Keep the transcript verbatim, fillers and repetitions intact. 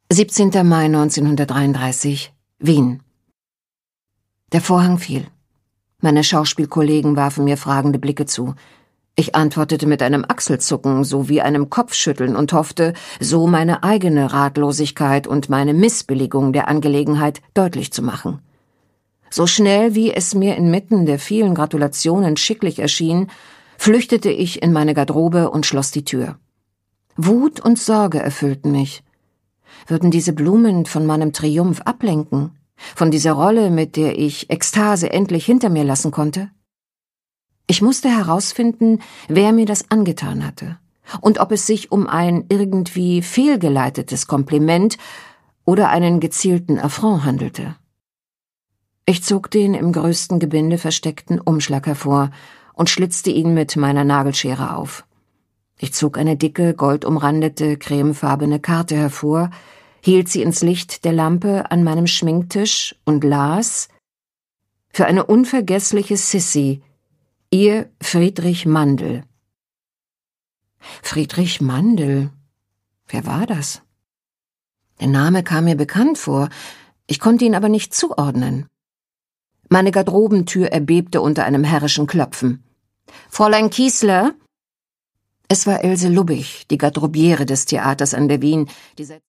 siebzehnter Mai neunzehnhundertdreiunddreißig, Wien. Der Vorhang fiel. Meine Schauspielkollegen warfen mir fragende Blicke zu. Ich antwortete mit einem Achselzucken sowie einem Kopfschütteln und hoffte, so meine eigene Ratlosigkeit und meine Missbilligung der Angelegenheit deutlich zu machen. So schnell, wie es mir inmitten der vielen Gratulationen schicklich erschien, flüchtete ich in meine Garderobe und schloss die Tür. Wut und Sorge erfüllten mich. Würden diese Blumen von meinem Triumph ablenken, von dieser Rolle, mit der ich Ekstase endlich hinter mir lassen konnte? Ich musste herausfinden, wer mir das angetan hatte und ob es sich um ein irgendwie fehlgeleitetes Kompliment oder einen gezielten Affront handelte. Ich zog den im größten Gebinde versteckten Umschlag hervor und schlitzte ihn mit meiner Nagelschere auf. Ich zog eine dicke, goldumrandete, cremefarbene Karte hervor, hielt sie ins Licht der Lampe an meinem Schminktisch und las: »Für eine unvergessliche Sissy, Ihr Friedrich Mandl.« Friedrich Mandl? Wer war das? Der Name kam mir bekannt vor, ich konnte ihn aber nicht zuordnen. Meine Garderobentür erbebte unter einem herrischen Klopfen. »Fräulein Kiesler?« Es war Else Lubbich, die Garderobiere des Theaters an der Wien, die seit